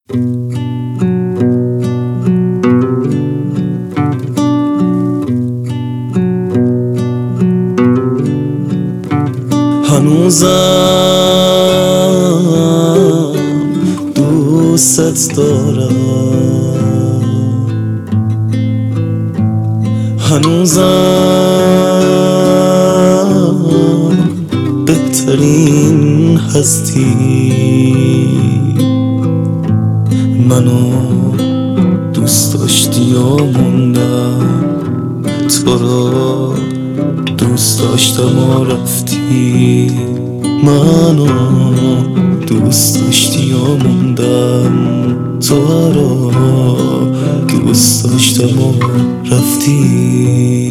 هنوزم دوست دارم، هنوزم بهترین هستی. منو دوست داشتی و موندم، تو رو دوست داشتم و رفتی. منو دوست داشتی و موندم، تو رو دوست داشتم و رفتی.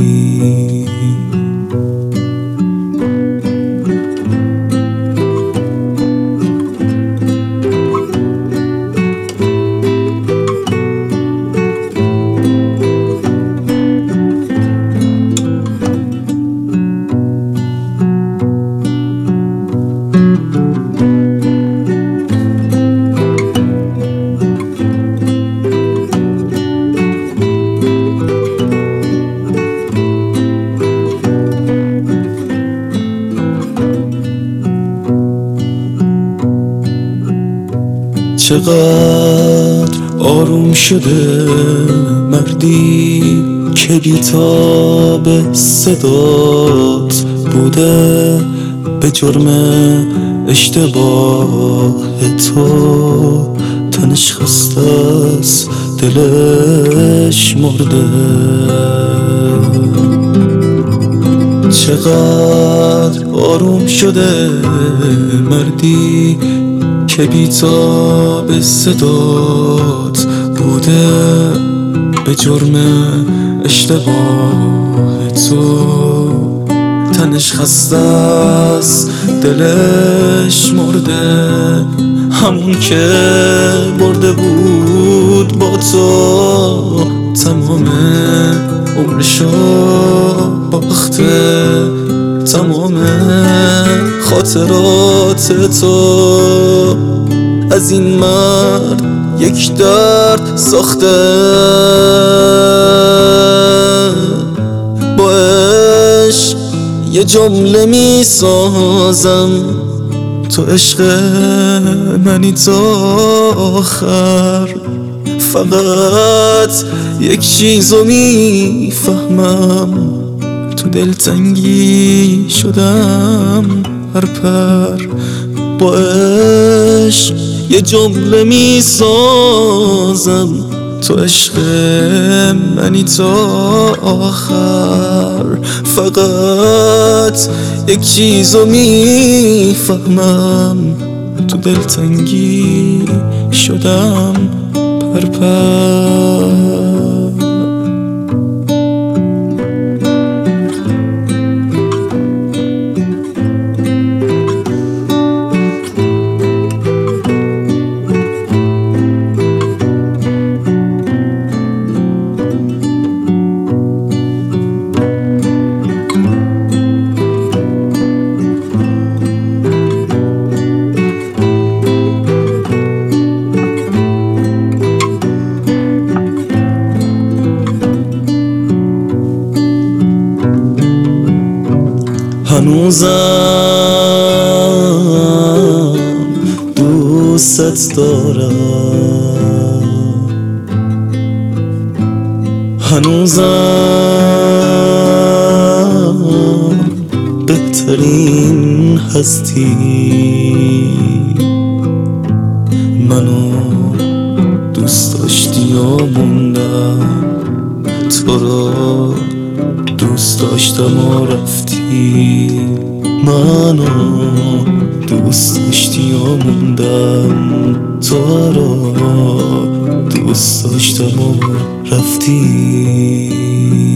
چقدر آروم شده مردی که بی‌تاب صدات بوده، به جرم اشتباه تو تنش خسته است، دلش مرده. چقدر آروم شده مردی که بی‌تاب صدات بوده، به جرم اشتباه تو تنش خسته است، دلش مرده. همون که برده بود با تو تمام عمرشو باخته، تمام خاطرات تو از این مرد یک درد ساخته. با عشق یه جمله می سازم، تو عشق منی تا آخر. فقط یک چیزو می فهمم، تو دلتنگی شدم هر پر. با عشق یه جمله می سازم، تو عشق منی تا آخر. فقط یک چیزو می فهمم، تو دلتنگی شدم پر پر. هنوزم دوست دارم، هنوزم بهترین هستی. منو دوست داشتی و موندم، تو رو دوست داشتم و رفتی. منو دوست داشتی و موندم، تو رو دوست داشتم و رفتی.